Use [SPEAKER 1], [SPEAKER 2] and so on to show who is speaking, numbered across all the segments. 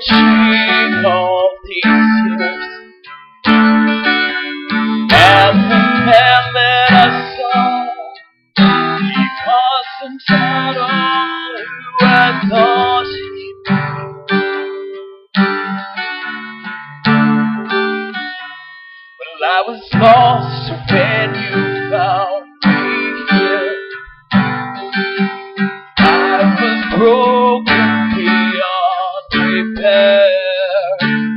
[SPEAKER 1] searching all these years, and the man that I saw, he wasn't at all who I thought he was. Well, I was lost when you found me here. I was broken beyond repair.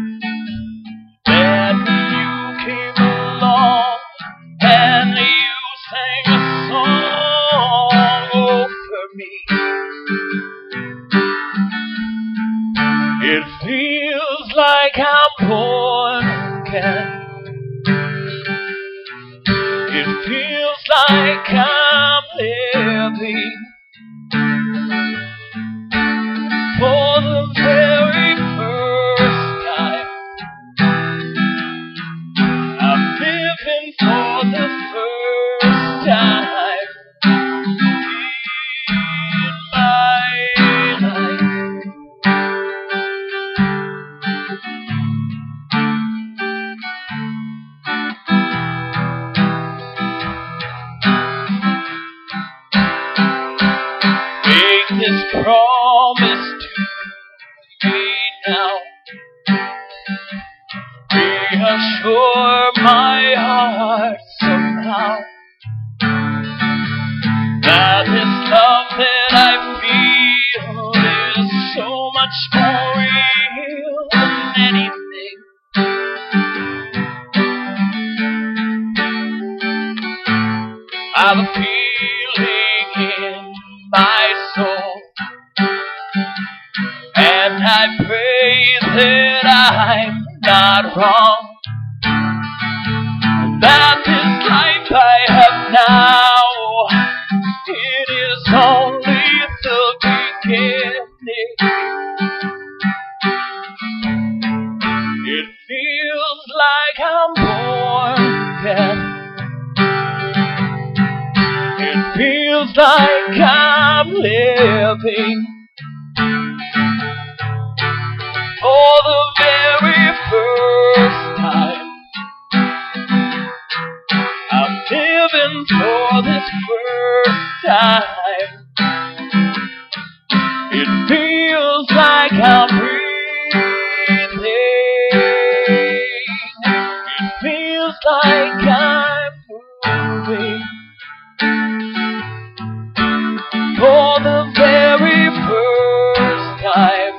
[SPEAKER 1] Then you came along and you sang a song over me. It feels like I'm born again. It feels like I'm living for the very first time. I'm living for the first time in my life. Make this promise to me now. Reassure my heart somehow that this love that I feel is so much more real than anything. I've a feeling in my soul, and I pray that I'm not wrong, that this life I have now, it is only the beginning. It feels like I'm born again. It feels like I'm living for the very first time. I'm living for this first time. It feels like I'm breathing. It feels like I'm moving for the very first time.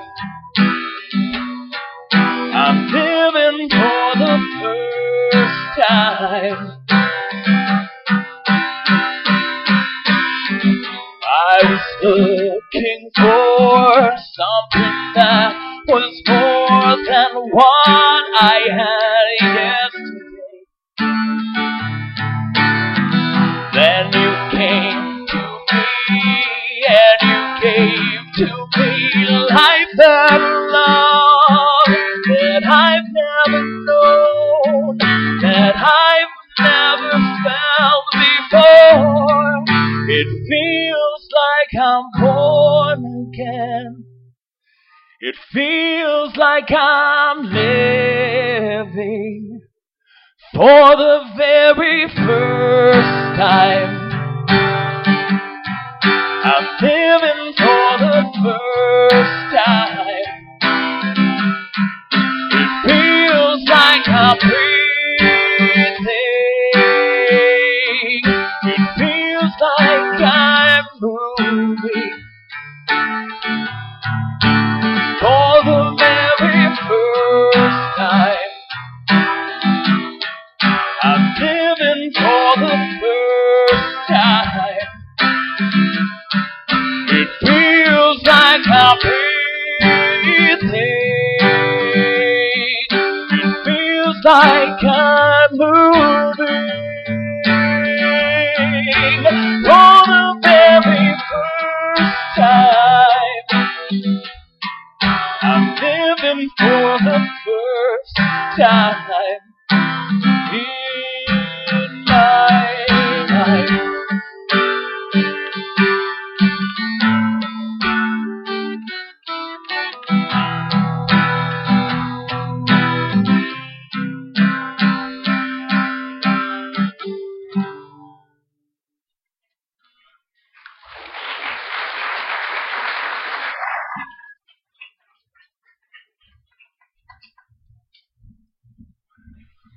[SPEAKER 1] I'm living for the first time. I was looking for something that was more than what I had yesterday. Then you came to me and you gave to me life and love that I've never known, that I've never felt before. It feels like I'm born again. It feels like I'm living for the very first time. I'm living for the first time. It feels like I'm breathing. It feels like I'm moving for the very first time. I'm living for the first time. It feels like I'm breathing. It feels like I'm moving for the very first time. I'm living for the first time in my life.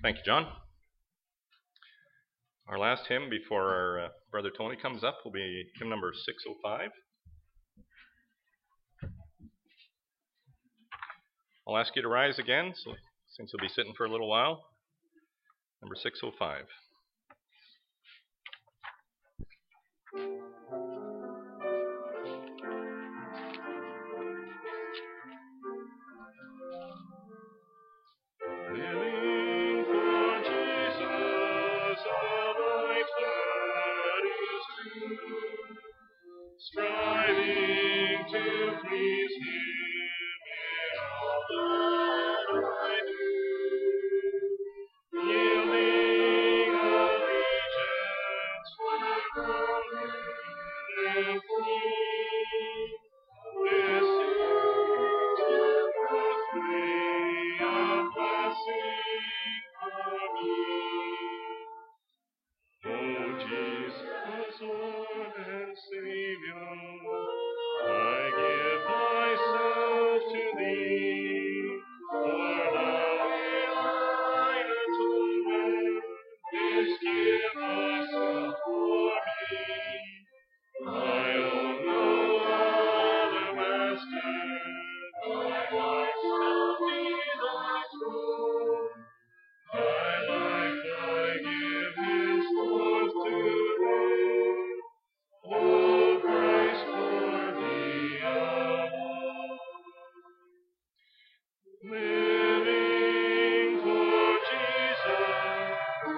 [SPEAKER 2] Thank you, John. Our last hymn before our brother Tony comes up will be hymn number 605. I'll ask you to rise again, since you'll be sitting for a little while. Number 605.
[SPEAKER 3] Living for Jesus, a life that is true, striving to please Him in all that I do, yielding allegiance like honor and free. This is the pathway of blessing for me. O Jesus, Lord and Savior, I give myself to Thee, for Thou in Thine atonement didst give Thyself for me. I own no other master, Thy life shall be Thy throne. Thy life I give henceforth to Thee, O Christ, for Thee alone. Living for Jesus,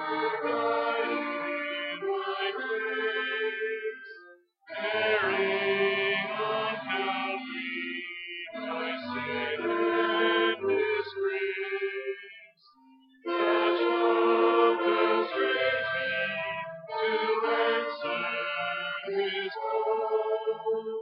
[SPEAKER 3] abiding in Thy grace, bearing on Calvary Thy sin and disgrace. Such love constrains me to answer His call,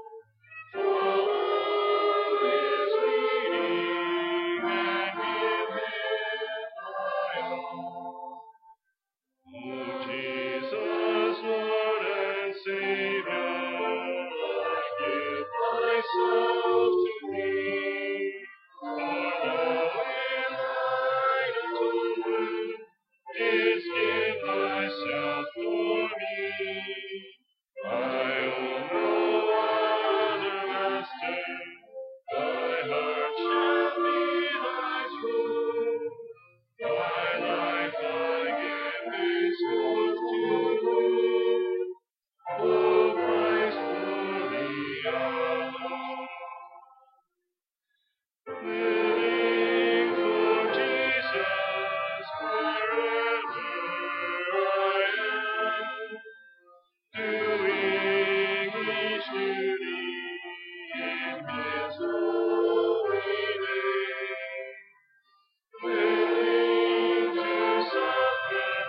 [SPEAKER 3] follow His leading, and give Him my all. O Jesus, Lord and Savior, I give myself to Thee, for Thou in Thine atonement didst give Thyself for me. I own no other master, Thy heart shall be Thy throne. Thy life I give henceforth to Thee, O Christ, for Thee alone. Living for Jesus wherever I am, doing each duty in His holy name, willing to suffer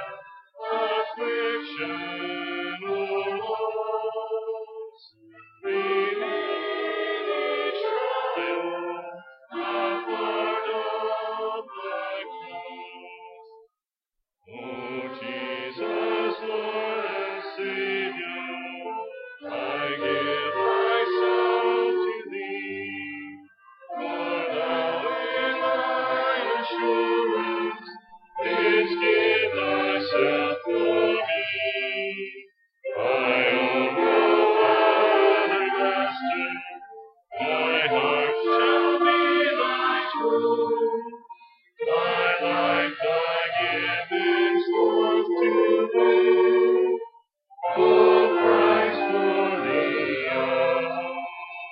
[SPEAKER 3] affliction or loss, remain each trial a part of Thy cross. O Jesus, Lord and Savior, I give myself to Thee, for Thou in Thine assurance didst give Thyself for me. I own no other master, Thy heart shall be Thy throne. Thy life I give henceforth to Thee, O Christ, for Thee alone.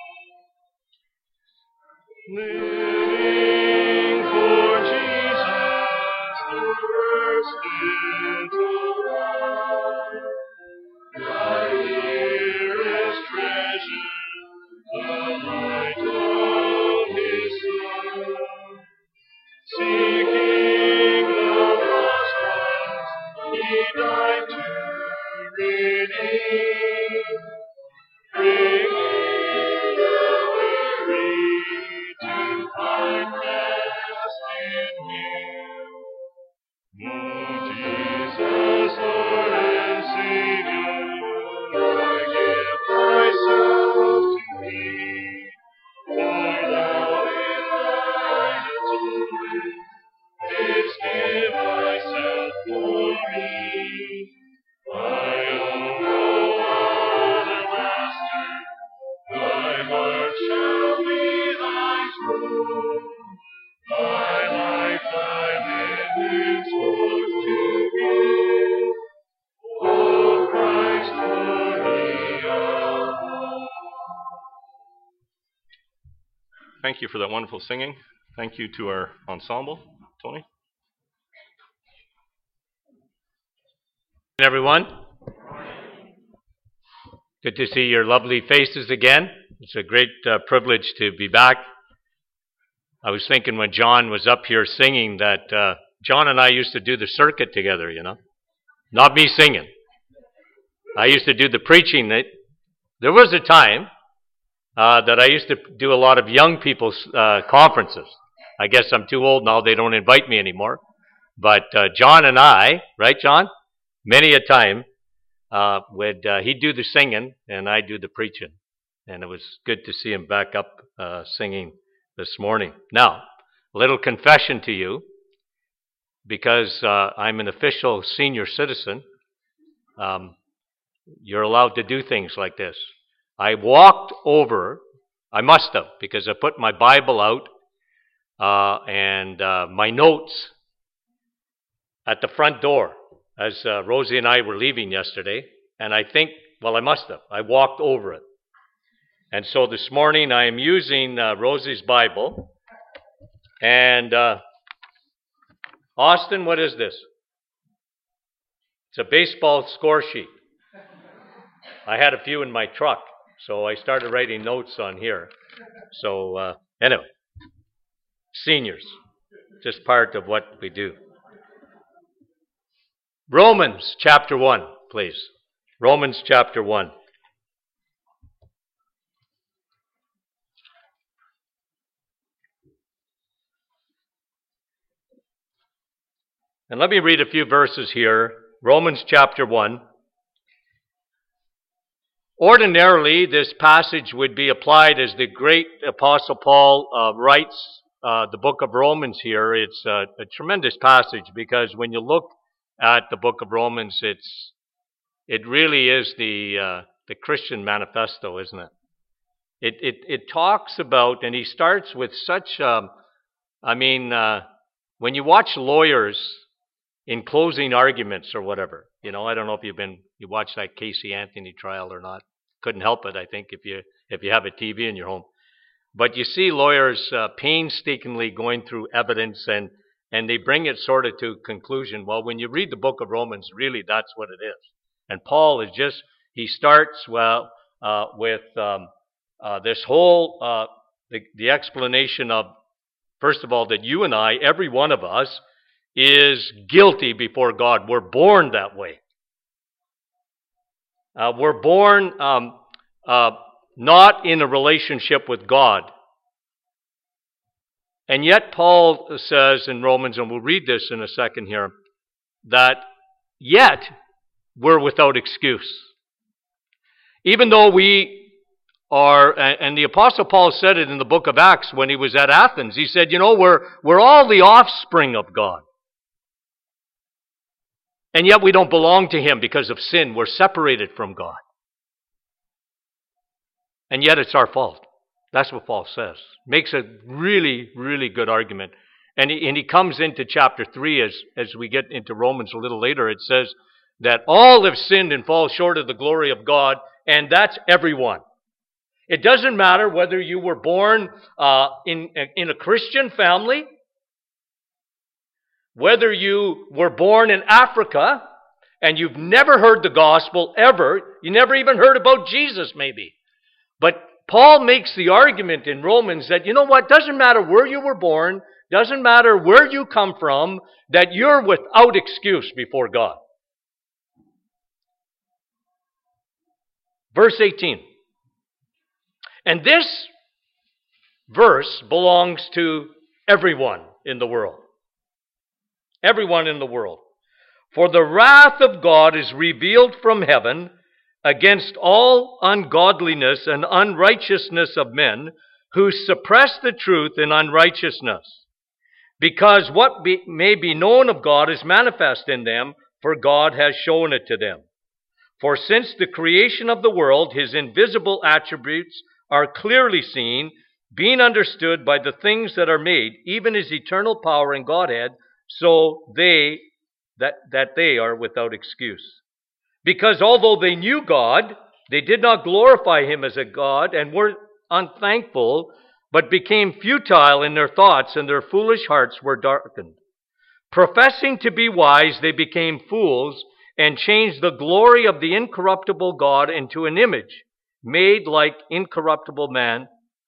[SPEAKER 3] Living for Jesus, the first little while, Thy dearest treasure, the light of His sun. Seeking the lost ones, He died to redeem, bringing the weary to find rest in Him. O Jesus, Lord and Savior, I
[SPEAKER 2] thank you for that wonderful singing. Thank you to our ensemble. Tony?
[SPEAKER 4] Everyone, good to see your lovely faces again. It's a great privilege to be back. I was thinking when John was up here singing that John and I used to do the circuit together, you know. Not me singing. I used to do the preaching. There was a time that I used to do a lot of young people's conferences. I guess I'm too old now, they don't invite me anymore. But John and I, right John? Many a time, he'd do the singing and I'd do the preaching. And it was good to see him back up singing this morning. Now, a little confession to you, because I'm an official senior citizen, you're allowed to do things like this. I walked over, I must have, because I put my Bible out and my notes at the front door as Rosie and I were leaving yesterday, and I think, well, I must have. I walked over it. And so this morning I am using Rosie's Bible. And Austin, what is this? It's a baseball score sheet. I had a few in my truck, so I started writing notes on here. So anyway, seniors, just part of what we do. Romans chapter 1, please. Romans chapter 1. And let me read a few verses here. Romans chapter 1. Ordinarily, this passage would be applied as the great Apostle Paul writes the book of Romans here. It's a tremendous passage because when you look at the book of Romans, it really is the Christian manifesto, isn't it? It talks about, and he starts with such, when you watch lawyers in closing arguments or whatever, you know, I don't know if you watched that Casey Anthony trial or not. Couldn't help it, I think, if you have a TV in your home. But you see lawyers painstakingly going through evidence and they bring it sort of to conclusion. Well, when you read the book of Romans, really that's what it is. And Paul he starts with this whole, the explanation of, first of all, that you and I, every one of us, is guilty before God. We're born that way. We're born not in a relationship with God. And yet Paul says in Romans, and we'll read this in a second here, that yet we're without excuse. Even though we are, and the Apostle Paul said it in the book of Acts when he was at Athens, he said, you know, we're all the offspring of God. And yet we don't belong to Him because of sin. We're separated from God. And yet it's our fault. That's what Paul says. Makes a really, really good argument. And he comes into chapter 3 as we get into Romans a little later. It says that all have sinned and fall short of the glory of God, and that's everyone. It doesn't matter whether you were born in a Christian family, whether you were born in Africa and you've never heard the gospel ever, you never even heard about Jesus maybe. But Paul makes the argument in Romans that, you know what, doesn't matter where you were born, doesn't matter where you come from, that you're without excuse before God. Verse 18. And this verse belongs to everyone in the world. Everyone in the world. For the wrath of God is revealed from heaven against all ungodliness and unrighteousness of men who suppress the truth in unrighteousness. Because what may be known of God is manifest in them, for God has shown it to them. For since the creation of the world, His invisible attributes are clearly seen, being understood by the things that are made, even His eternal power and Godhead, so they are without excuse. Because although they knew God, they did not glorify Him as a God and were unthankful, but became futile in their thoughts, and their foolish hearts were darkened. Professing to be wise, they became fools, and changed the glory of the incorruptible God into an image made like a corruptible man,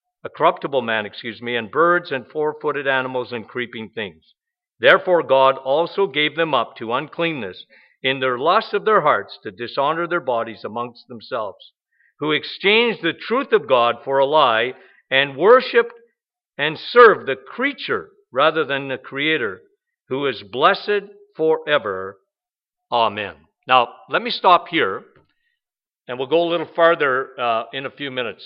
[SPEAKER 4] and birds and four-footed animals and creeping things. Therefore God also gave them up to uncleanness in their lust of their hearts, to dishonor their bodies amongst themselves, who exchanged the truth of God for a lie, and worshipped and served the creature rather than the Creator, who is blessed forever. Amen. Now, let me stop here, and we'll go a little farther in a few minutes.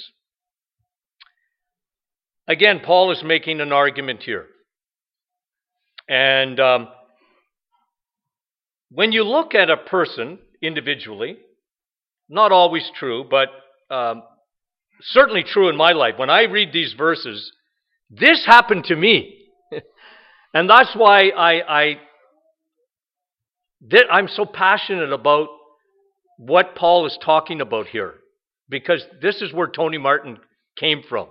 [SPEAKER 4] Again, Paul is making an argument here. And when you look at a person individually, not always true, but certainly true in my life. When I read these verses, this happened to me. And that's why I'm so passionate about what Paul is talking about here, because this is where Tony Martin came from.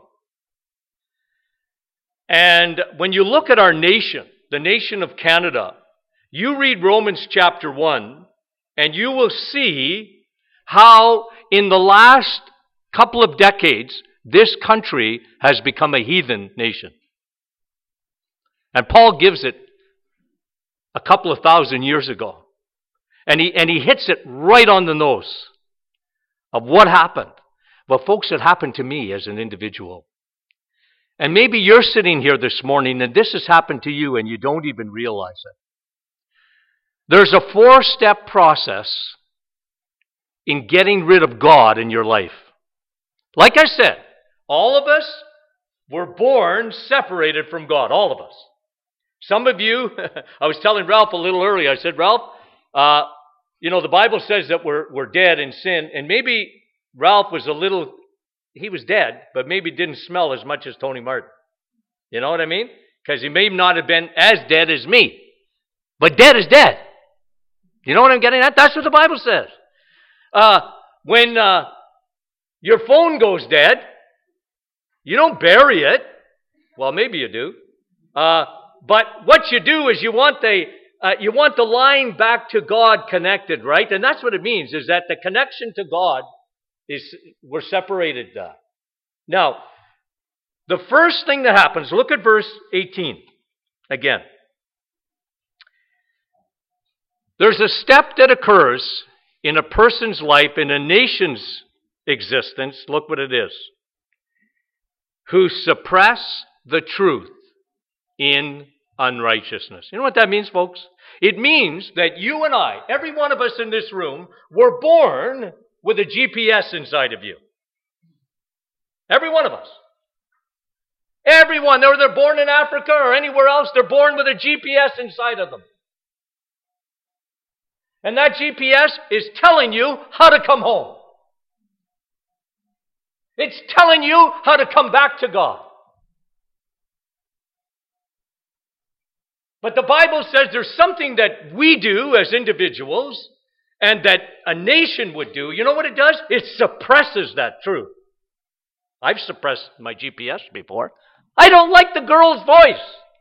[SPEAKER 4] And when you look at our nation, the nation of Canada, you read Romans chapter 1, and you will see how in the last couple of decades, this country has become a heathen nation. And Paul gives it a couple of thousand years ago. And he hits it right on the nose of what happened. Well, folks, it happened to me as an individual. And maybe you're sitting here this morning and this has happened to you and you don't even realize it. There's a 4-step process in getting rid of God in your life. Like I said, all of us were born separated from God, all of us. Some of you, I was telling Ralph a little earlier, I said, Ralph, the Bible says that we're dead in sin, and maybe Ralph was he was dead, but maybe didn't smell as much as Tony Martin. You know what I mean? Because he may not have been as dead as me. But dead is dead. You know what I'm getting at? That's what the Bible says. When your phone goes dead, you don't bury it. Well, maybe you do. But what you do is you want the line back to God connected, right? And that's what it means, is that the connection to God we're separated. Now, the first thing that happens, look at verse 18 again. There's a step that occurs in a person's life, in a nation's existence, look what it is, who suppress the truth in unrighteousness. You know what that means, folks? It means that you and I, every one of us in this room, were born with a GPS inside of you. Every one of us. Everyone, whether they're born in Africa or anywhere else, they're born with a GPS inside of them. And that GPS is telling you how to come home. It's telling you how to come back to God. But the Bible says there's something that we do as individuals and that a nation would do. You know what it does? It suppresses that truth. I've suppressed my GPS before. I don't like the girl's voice.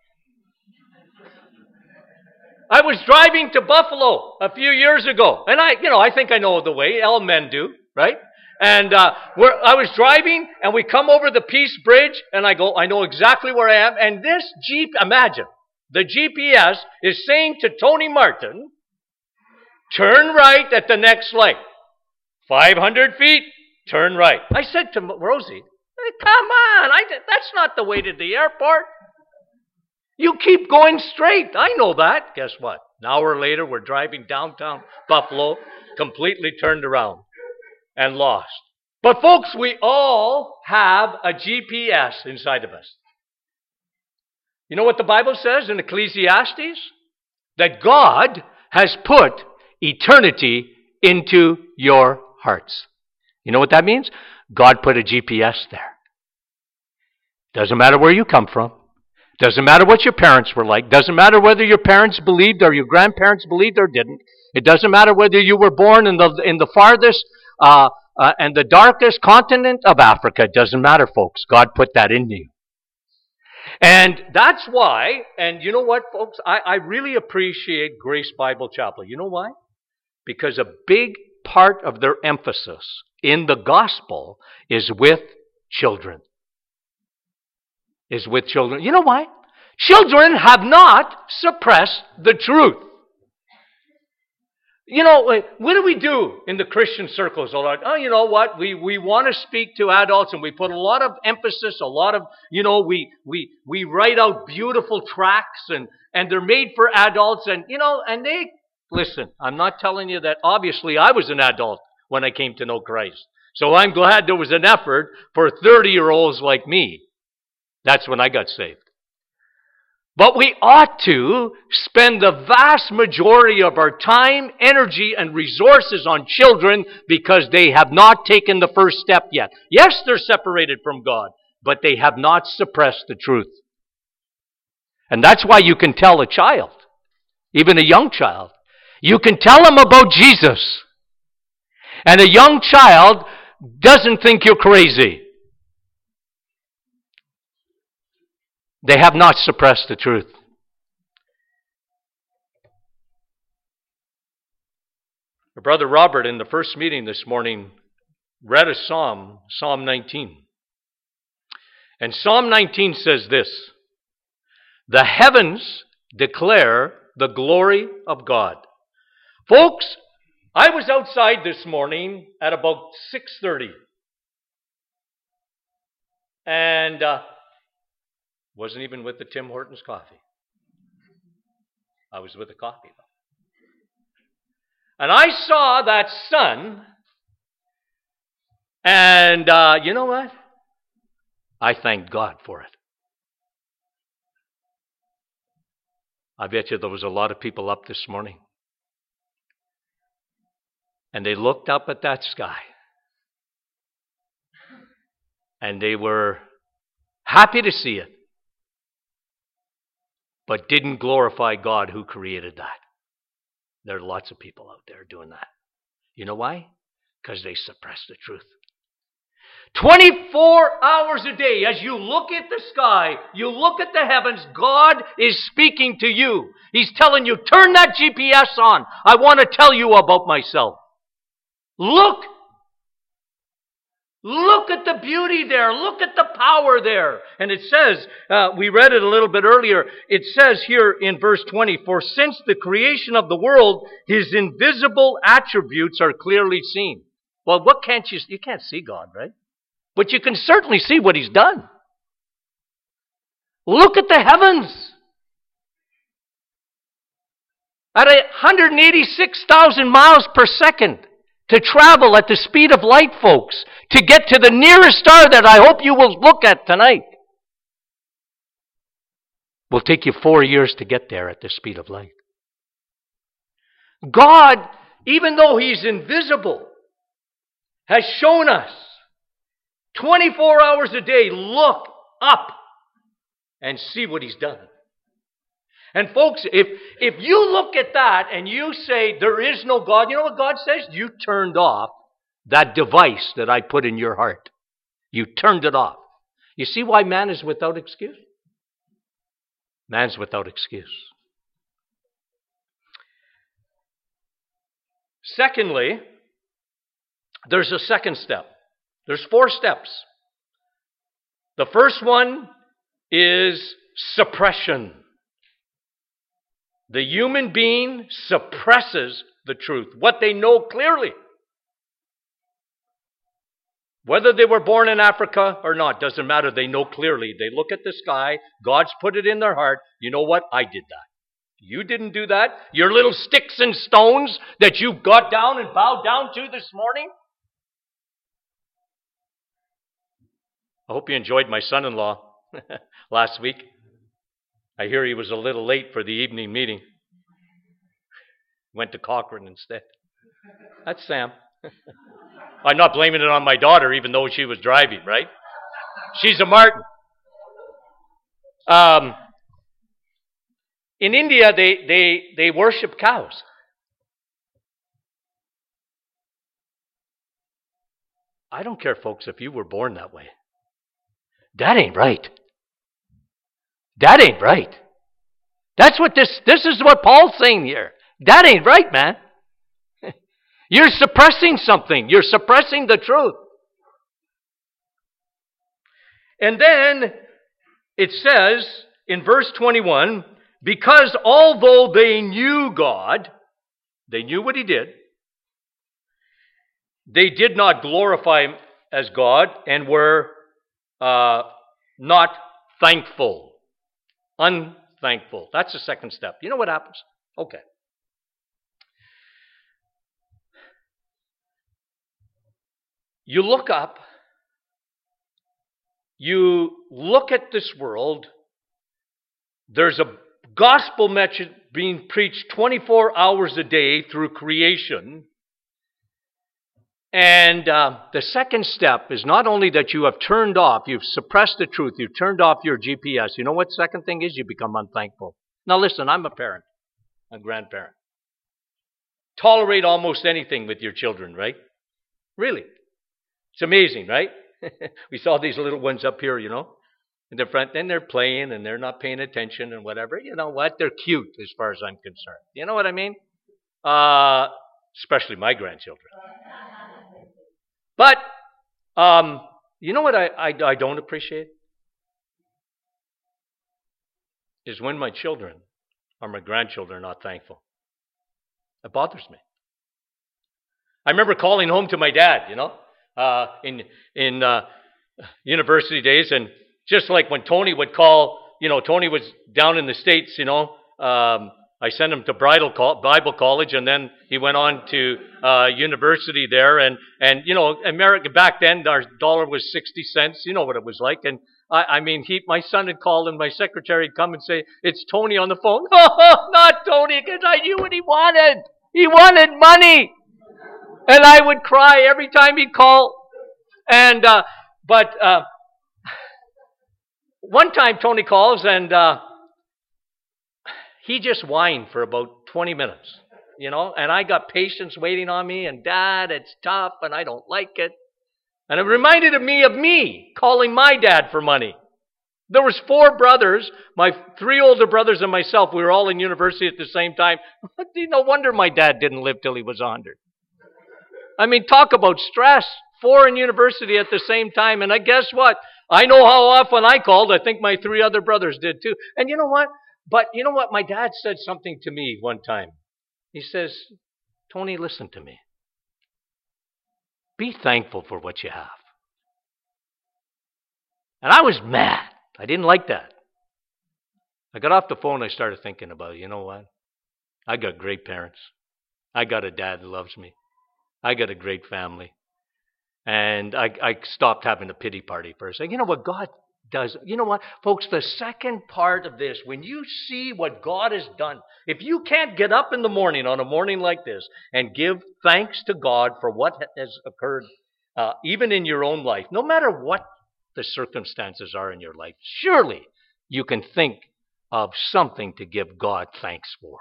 [SPEAKER 4] I was driving to Buffalo a few years ago, and I think I know the way. All men do, right? And I was driving, and we come over the Peace Bridge, and I know exactly where I am. And this Jeep, imagine, the GPS is saying to Tony Martin, turn right at the next light. 500 feet, turn right. I said to Rosie, hey, come on, that's not the way to the airport. You keep going straight. I know that. Guess what? An hour later, we're driving downtown Buffalo, completely turned around and lost. But folks, we all have a GPS inside of us. You know what the Bible says in Ecclesiastes? That God has put eternity into your hearts. You know what that means? God put a GPS there. Doesn't matter where you come from. Doesn't matter what your parents were like. Doesn't matter whether your parents believed or your grandparents believed or didn't. It doesn't matter whether you were born in the farthest and the darkest continent of Africa. It doesn't matter, folks. God put that in you. And that's why, and you know what, folks? I really appreciate Grace Bible Chapel. You know why? Because a big part of their emphasis in the gospel is with children. Is with children. You know why? Children have not suppressed the truth. You know, what do we do in the Christian circles a lot? Oh, you know what? We want to speak to adults, and we put a lot of emphasis, a lot of, you know, we write out beautiful tracts, and they're made for adults, and, you know, and they, listen, I'm not telling you that obviously I was an adult when I came to know Christ. So I'm glad there was an effort for 30-year-olds like me. That's when I got saved. But we ought to spend the vast majority of our time, energy, and resources on children because they have not taken the first step yet. Yes, they're separated from God, but they have not suppressed the truth. And that's why you can tell a child, even a young child, you can tell them about Jesus. And a young child doesn't think you're crazy. They have not suppressed the truth. Our brother Robert, in the first meeting this morning, read a psalm, Psalm 19. And Psalm 19 says this: "The heavens declare the glory of God." Folks, I was outside this morning at about 6:30. And wasn't even with the Tim Hortons coffee. I was with the coffee, though. And I saw that sun, and you know what? I thanked God for it. I bet you there was a lot of people up this morning. And they looked up at that sky. And they were happy to see it, but didn't glorify God who created that. There are lots of people out there doing that. You know why? Because they suppress the truth. 24 hours a day, as you look at the sky, you look at the heavens, God is speaking to you. He's telling you, turn that GPS on. I want to tell you about myself. Look at the beauty there. Look at the power there. And it says, we read it a little bit earlier, it says here in verse 20, "For since the creation of the world, his invisible attributes are clearly seen." Well, what can't you can't see God, right? But you can certainly see what he's done. Look at the heavens. At 186,000 miles per second. To travel at the speed of light, folks, to get to the nearest star that I hope you will look at tonight. Will take you 4 years to get there at the speed of light. God, even though he's invisible, has shown us 24 hours a day, look up and see what he's done. And folks, if you look at that and you say there is no God, you know what God says? You turned off that device that I put in your heart. You turned it off. You see why man is without excuse? Man's without excuse. Secondly, there's a second step. There's 4 steps. The first one is suppression. The human being suppresses the truth, what they know clearly. Whether they were born in Africa or not, doesn't matter. They know clearly. They look at the sky. God's put it in their heart. You know what? I did that. You didn't do that. Your little sticks and stones that you got down and bowed down to this morning. I hope you enjoyed my son-in-law last week. I hear he was a little late for the evening meeting. Went to Cochrane instead. That's Sam. I'm not blaming it on my daughter, even though she was driving, right? She's a Martin. In India, they worship cows. I don't care, folks, if you were born that way. That ain't right. That ain't right. That's what this is what Paul's saying here. That ain't right, man. You're suppressing something. You're suppressing the truth. And then it says in verse 21, because although they knew God, they knew what he did, they did not glorify him as God and were not thankful. Unthankful. That's the second step. You know what happens? Okay. You look up, you look at this world, there's a gospel message being preached 24 hours a day through creation. And the second step is not only that you have turned off, you've suppressed the truth, you've turned off your GPS. You know what the second thing is? You become unthankful. Now listen, I'm a parent, a grandparent. Tolerate almost anything with your children, right? Really. It's amazing, right? We saw these little ones up here, you know, in the front, and they're playing and they're not paying attention and whatever. You know what? They're cute as far as I'm concerned. You know what I mean? Especially my grandchildren. But, you know what I don't appreciate? Is when my children or my grandchildren are not thankful. It bothers me. I remember calling home to my dad, you know, in university days, and just like when Tony would call, you know, Tony was down in the States, you know, I sent him to Bible college, and then he went on to university there, and you know, America back then, our dollar was 60 cents, you know what it was like, and I mean, my son had called, and my secretary would come and say, it's Tony on the phone. Oh, not Tony, because I knew what he wanted. He wanted money. And I would cry every time he'd call. And, but one time Tony calls and he just whined for about 20 minutes, you know, and I got patients waiting on me, and Dad, it's tough and I don't like it. And it reminded me of me calling my dad for money. There was 4 brothers, my 3 older brothers and myself. We were all in university at the same time. No wonder my dad didn't live till he was 100. I mean, talk about stress. 4 in university at the same time. And I guess what? I know how often I called. I think my 3 other brothers did too. And you know what? But you know what? My dad said something to me one time. He says, Tony, listen to me. Be thankful for what you have. And I was mad. I didn't like that. I got off the phone. I started thinking about it. You know what? I got great parents. I got a dad that loves me. I got a great family. And I stopped having a pity party for a second. You know what God does? You know what? Folks, the second part of this, when you see what God has done, if you can't get up in the morning on a morning like this and give thanks to God for what has occurred, even in your own life, no matter what the circumstances are in your life, surely you can think of something to give God thanks for.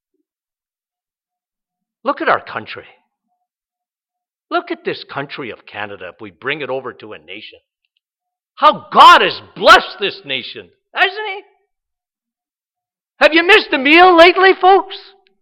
[SPEAKER 4] Look at our country. Look at this country of Canada if we bring it over to a nation. How God has blessed this nation, hasn't he? Have you missed a meal lately, folks?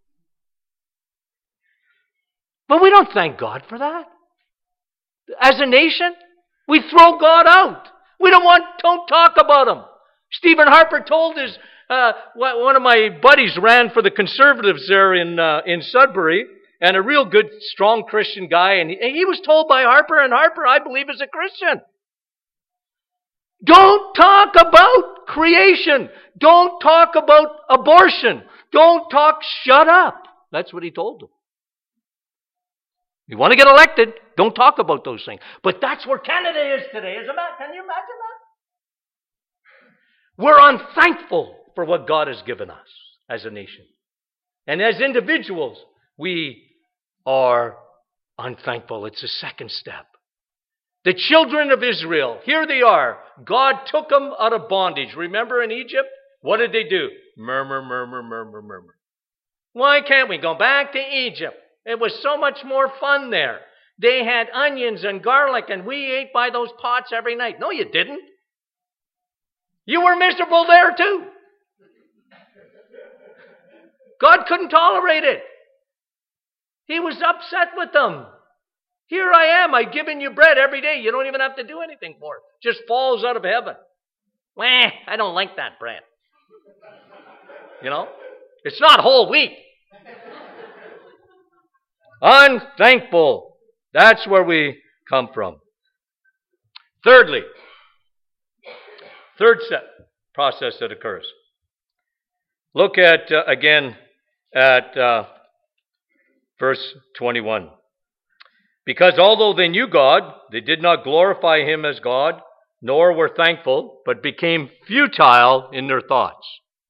[SPEAKER 4] But we don't thank God for that. As a nation, we throw God out. We don't talk about him. Stephen Harper told his, one of my buddies ran for the Conservatives there in Sudbury, and a real good, strong Christian guy, and he was told by Harper, and Harper, I believe, is a Christian. Don't talk about creation. Don't talk about abortion. Shut up. That's what he told them. You want to get elected, don't talk about those things. But that's where Canada is today, isn't it? Can you imagine that? We're unthankful for what God has given us as a nation. And as individuals, we are unthankful. It's the second step. The children of Israel, here they are. God took them out of bondage. Remember in Egypt? What did they do? Murmur, murmur, murmur, murmur. Why can't we go back to Egypt? It was so much more fun there. They had onions and garlic, and we ate by those pots every night. No, you didn't. You were miserable there too. God couldn't tolerate it. He was upset with them. Here I am. I've given you bread every day. You don't even have to do anything for it. Just falls out of heaven. Wah, I don't like that bread. You know? It's not whole wheat. Unthankful. That's where we come from. Thirdly, third step, process that occurs. Look at, again, at verse 21. Because although they knew God, they did not glorify him as God, nor were thankful, but became futile in their thoughts.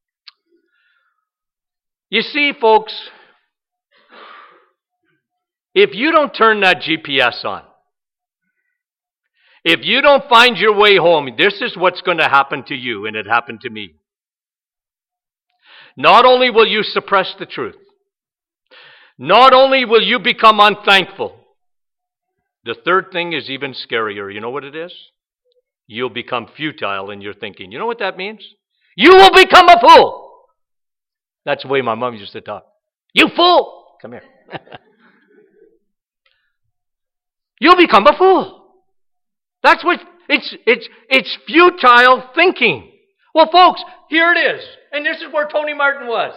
[SPEAKER 4] You see, folks, if you don't turn that GPS on, if you don't find your way home, this is what's going to happen to you, and it happened to me. Not only will you suppress the truth, not only will you become unthankful, the third thing is even scarier. You know what it is? You'll become futile in your thinking. You know what that means? You will become a fool. That's the way my mom used to talk. You fool! Come here. You'll become a fool. That's what it's futile thinking. Well, folks, here it is. And this is where Tony Martin was.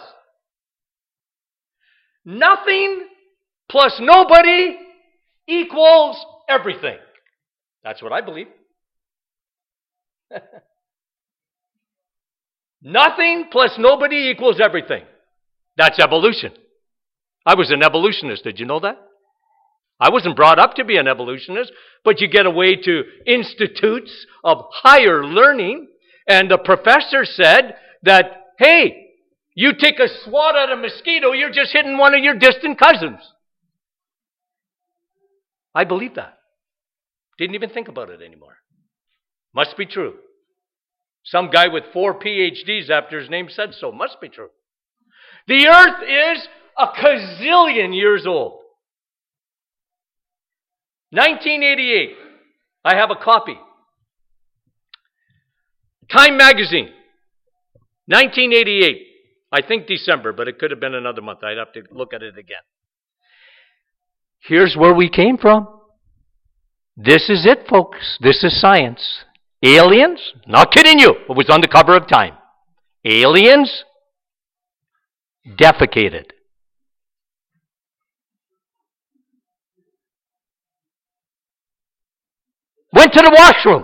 [SPEAKER 4] Nothing plus nobody equals everything. That's what I believe. Nothing plus nobody equals everything. That's evolution. I was an evolutionist. Did you know that? I wasn't brought up to be an evolutionist, but you get away to institutes of higher learning, and the professor said that, hey, you take a swat at a mosquito, you're just hitting one of your distant cousins. I believe that. Didn't even think about it anymore. Must be true. Some guy with 4 PhDs after his name said so. Must be true. The earth is a gazillion years old. 1988. I have a copy. Time Magazine. 1988. I think December, but it could have been another month. I'd have to look at it again. Here's where we came from. This is it, folks. This is science. Aliens? Not kidding you. It was on the cover of Time. Aliens defecated. Went to the washroom.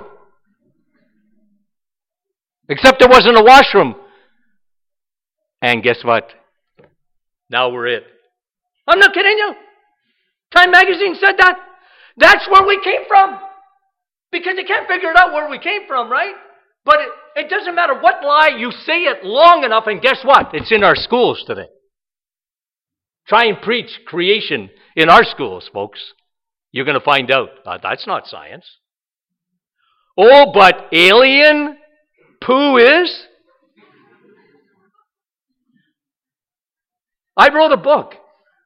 [SPEAKER 4] Except there wasn't a washroom. And guess what? Now we're it. I'm not kidding you. Time Magazine said that. That's where we came from. Because you can't figure it out where we came from, right? But it doesn't matter what lie, you say it long enough, and guess what? It's in our schools today. Try and preach creation in our schools, folks. You're going to find out that's not science. Oh, but alien poo is? I wrote a book.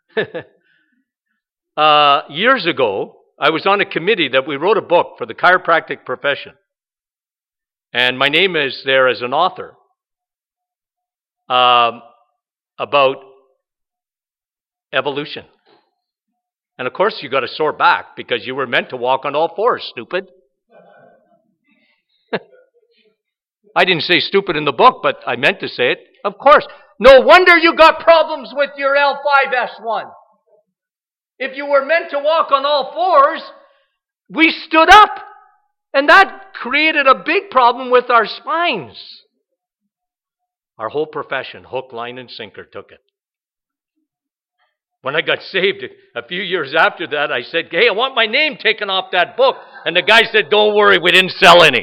[SPEAKER 4] Years ago, I was on a committee that we wrote a book for the chiropractic profession. And my name is there as an author about evolution. And of course, you got a sore back because you were meant to walk on all fours, stupid. I didn't say stupid in the book, but I meant to say it. Of course. No wonder you got problems with your L5S1. If you were meant to walk on all fours, we stood up. And that created a big problem with our spines. Our whole profession, hook, line, and sinker, took it. When I got saved a few years after that, I said, hey, I want my name taken off that book. And the guy said, don't worry, we didn't sell any.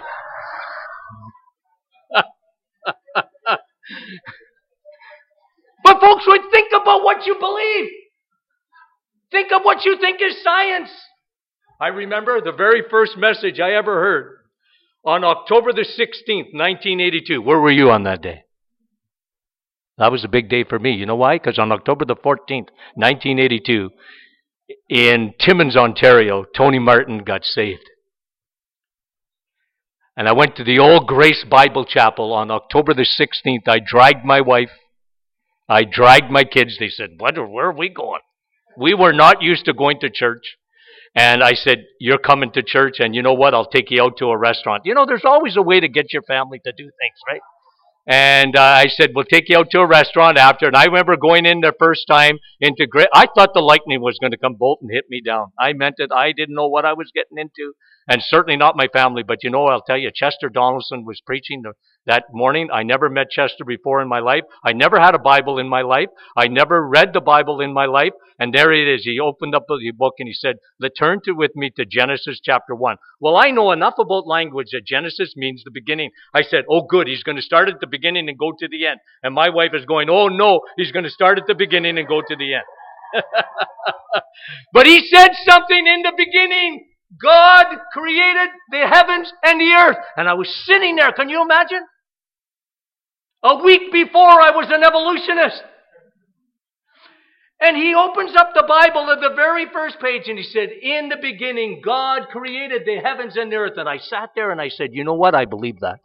[SPEAKER 4] But folks, think about what you believe. Think of what you think is science. I remember the very first message I ever heard on October the 16th, 1982. Where were you on that day? That was a big day for me. You know why? Because on October the 14th, 1982, in Timmins, Ontario, Tony Martin got saved. And I went to the Old Grace Bible Chapel on October the 16th. I dragged my wife. I dragged my kids. They said, where are we going? We were not used to going to church. And I said, you're coming to church, and you know what? I'll take you out to a restaurant. You know, there's always a way to get your family to do things, right? And I said, we'll take you out to a restaurant after. And I remember going in the first time into Grace. I thought the lightning was going to come bolt and hit me down. I meant it. I didn't know what I was getting into. And certainly not my family. But you know, I'll tell you, Chester Donaldson was preaching that morning. I never met Chester before in my life. I never had a Bible in my life. I never read the Bible in my life. And there it is. He opened up the book and he said, turn with me to Genesis chapter 1. Well, I know enough about language that Genesis means the beginning. I said, oh good, he's going to start at the beginning and go to the end. And my wife is going, oh no, he's going to start at the beginning and go to the end. But he said something in the beginning. God created the heavens and the earth. And I was sitting there, can you imagine? A week before I was an evolutionist. And he opens up the Bible at the very first page and he said, in the beginning, God created the heavens and the earth. And I sat there and I said, you know what? I believe that.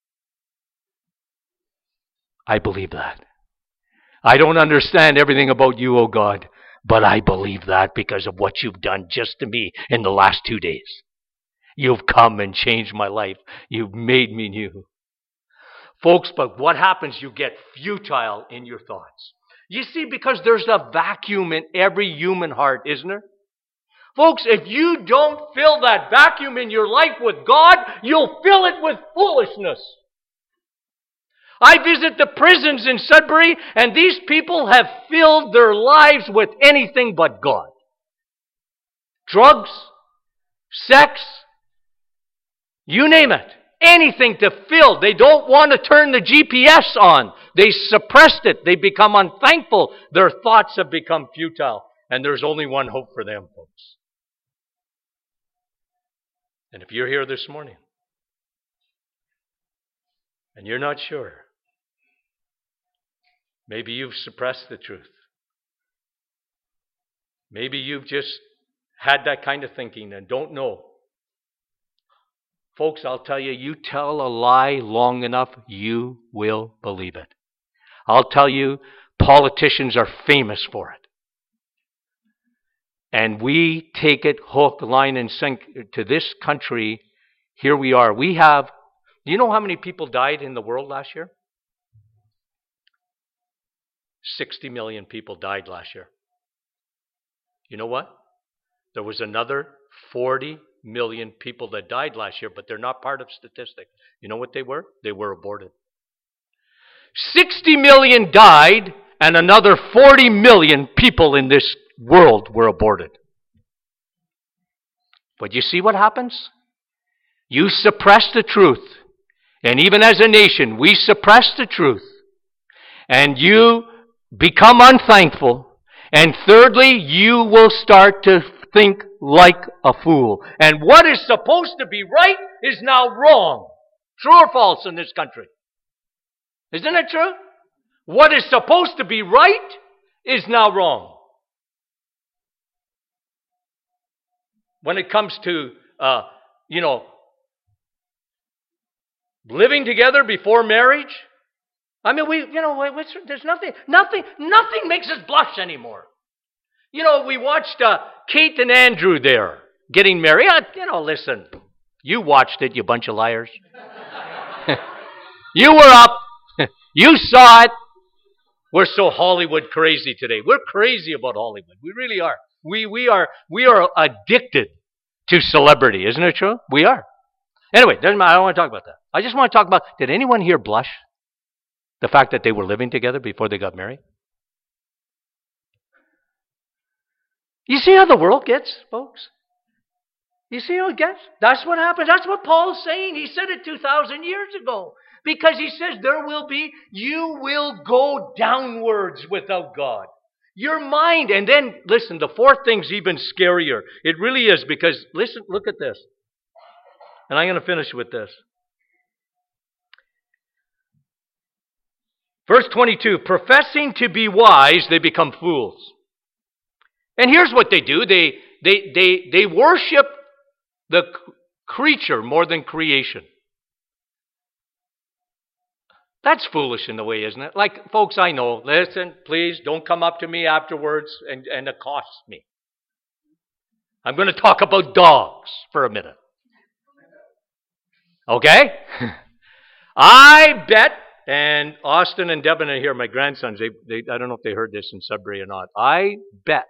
[SPEAKER 4] I believe that. I don't understand everything about you, oh God, but I believe that because of what you've done just to me in the last 2 days. You've come and changed my life. You've made me new. Folks, but what happens? You get futile in your thoughts. You see, because there's a vacuum in every human heart, isn't there? Folks, if you don't fill that vacuum in your life with God, you'll fill it with foolishness. I visit the prisons in Sudbury, and these people have filled their lives with anything but God. Drugs, sex, you name it. Anything to fill. They don't want to turn the GPS on. They suppressed it. They become unthankful. Their thoughts have become futile. And there's only one hope for them, folks. And if you're here this morning and you're not sure, maybe you've suppressed the truth. Maybe you've just had that kind of thinking and don't know. Folks, I'll tell you, you tell a lie long enough, you will believe it. I'll tell you, politicians are famous for it. And we take it hook, line, and sink to this country. Here we are. Do you know how many people died in the world last year? 60 million people died last year. You know what? There was another 40 million people that died last year, but they're not part of statistics. You know what they were? They were aborted. 60 million died, and another 40 million people in this world were aborted. But you see what happens? You suppress the truth. And even as a nation, we suppress the truth. And you become unthankful. And thirdly, you will start to think like a fool. And what is supposed to be right is now wrong. True or false in this country? Isn't it true? What is supposed to be right is now wrong. When it comes to, living together before marriage, I mean, there's nothing makes us blush anymore. You know, we watched Kate and Andrew there getting married. Listen, you watched it, you bunch of liars. You were up. You saw it. We're so Hollywood crazy today. We're crazy about Hollywood. We really are. We are addicted to celebrity. Isn't it true? We are. Anyway, doesn't matter. I don't want to talk about that. I just want to talk about, did anyone here blush? The fact that they were living together before they got married? You see how the world gets, folks? You see how it gets? That's what happens. That's what Paul's saying. He said it 2,000 years ago. Because he says you will go downwards without God. Your mind, and then, listen, the fourth thing's even scarier. It really is, because, listen, look at this. And I'm going to finish with this. Verse 22, professing to be wise, they become fools. And here's what they do. They worship the creature more than creation. That's foolish in a way, isn't it? Like, folks, I know. Listen, please don't come up to me afterwards and accost me. I'm going to talk about dogs for a minute. Okay? I bet, and Austin and Devin are here, my grandsons, they I don't know if they heard this in Sudbury or not. I bet.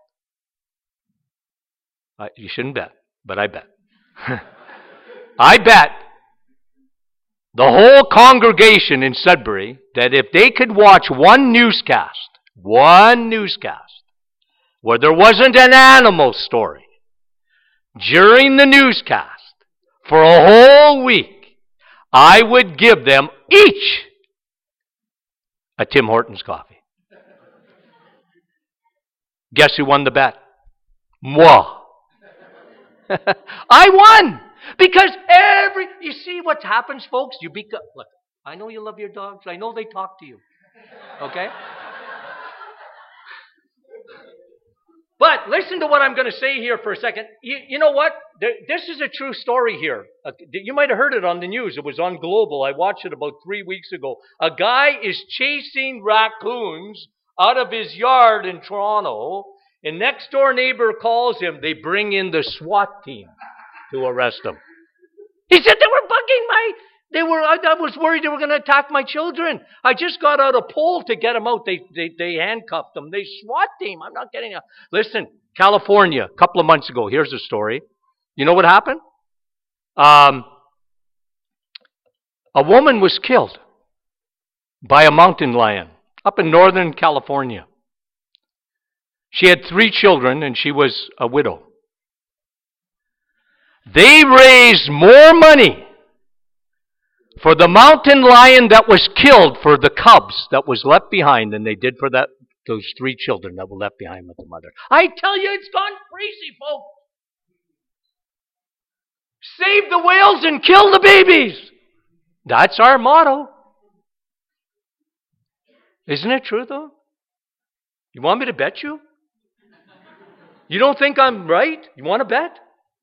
[SPEAKER 4] You shouldn't bet, but I bet. I bet the whole congregation in Sudbury that if they could watch one newscast where there wasn't an animal story during the newscast for a whole week, I would give them each a Tim Hortons coffee. Guess who won the bet? Moi. I won! Because you see what happens, folks? Look, I know you love your dogs. I know they talk to you. Okay? But listen to what I'm going to say here for a second. You know what? This is a true story here. You might have heard it on the news. It was on Global. I watched it about 3 weeks ago. A guy is chasing raccoons out of his yard in Toronto. And next door neighbor calls him. They bring in the SWAT team to arrest him. He said they were bugging I was worried they were going to attack my children. I just got out a pole to get them out. They handcuffed them. They SWAT team. I'm not getting out. Listen, California, a couple of months ago. Here's the story. You know what happened? A woman was killed by a mountain lion up in Northern California. She had 3 children and she was a widow. They raised more money for the mountain lion that was killed for the cubs that was left behind than they did for those 3 children that were left behind with the mother. I tell you, it's gone crazy, folks. Save the whales and kill the babies. That's our motto. Isn't it true, though? You want me to bet you? You don't think I'm right? You want to bet?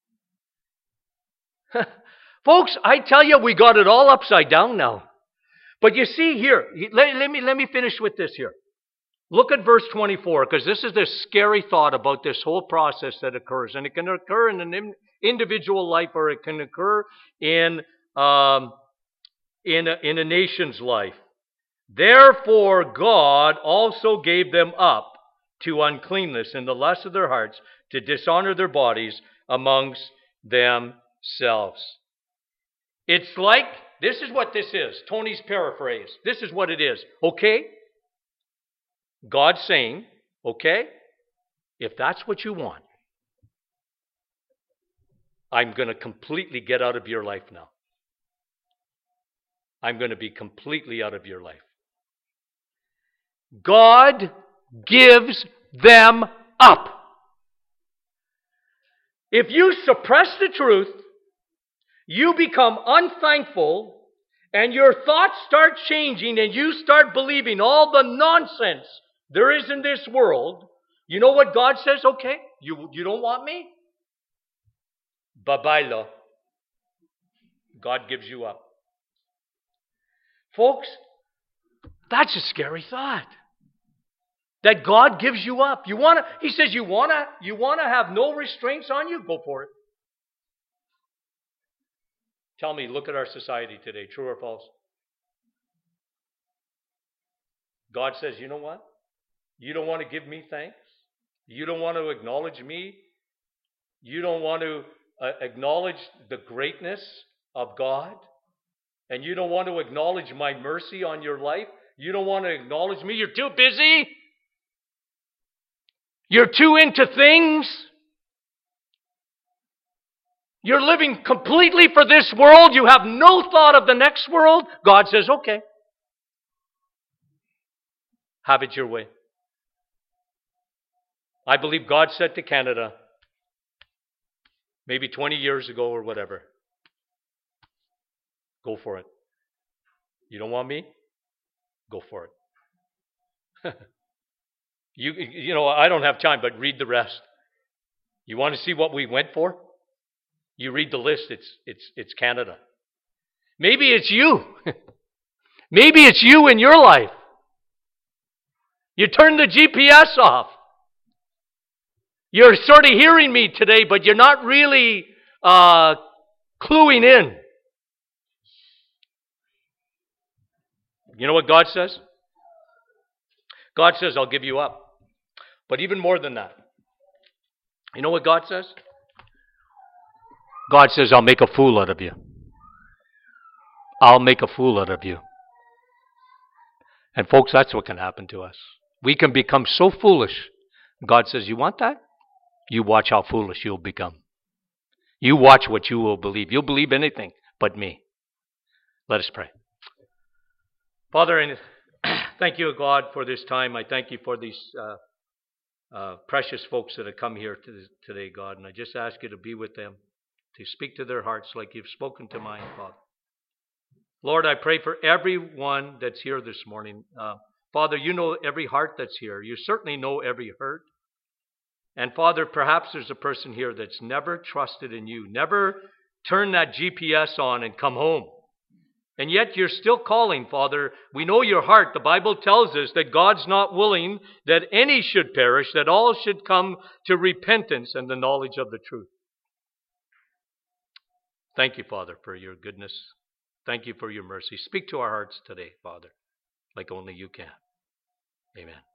[SPEAKER 4] Folks, I tell you, we got it all upside down now. But you see here, let me finish with this here. Look at verse 24, because this is the scary thought about this whole process that occurs. And it can occur in an individual life, or it can occur in a nation's life. Therefore, God also gave them up to uncleanness in the lust of their hearts, to dishonor their bodies amongst themselves. It's like, this is what this is. Tony's paraphrase. This is what it is. Okay? God's saying, okay, if that's what you want, I'm going to completely get out of your life now. I'm going to be completely out of your life. God gives them up. If you suppress the truth, you become unthankful, and your thoughts start changing, and you start believing all the nonsense there is in this world. You know what God says? Okay, you don't want me? Bye-bye, lo. God gives you up. Folks, that's a scary thought. That God gives you up. He says, you wanna have no restraints on you? Go for it. Tell me, look at our society today, true or false? God says, you know what? You don't want to give me thanks. You don't want to acknowledge me. You don't want to acknowledge the greatness of God. And you don't want to acknowledge my mercy on your life. You don't want to acknowledge me. You're too busy. You're too into things. You're living completely for this world. You have no thought of the next world. God says, okay. Have it your way. I believe God said to Canada, maybe 20 years ago or whatever, go for it. You don't want me? Go for it. You know, I don't have time, but read the rest. You want to see what we went for? You read the list, it's Canada. Maybe it's you. Maybe it's you in your life. You turn the GPS off. You're sort of hearing me today, but you're not really cluing in. You know what God says? God says, I'll give you up. But even more than that, you know what God says? God says, I'll make a fool out of you. I'll make a fool out of you. And folks, that's what can happen to us. We can become so foolish. God says, you want that? You watch how foolish you'll become. You watch what you will believe. You'll believe anything but me. Let us pray. Father, and thank you, God, for this time. I thank you for these precious folks that have come here today, God. And I just ask you to be with them, to speak to their hearts like you've spoken to mine, Father. Lord, I pray for everyone that's here this morning. Father, you know every heart that's here. You certainly know every hurt. And Father, perhaps there's a person here that's never trusted in you, never turned that GPS on and come home. And yet you're still calling, Father. We know your heart. The Bible tells us that God's not willing that any should perish, that all should come to repentance and the knowledge of the truth. Thank you, Father, for your goodness. Thank you for your mercy. Speak to our hearts today, Father, like only you can. Amen.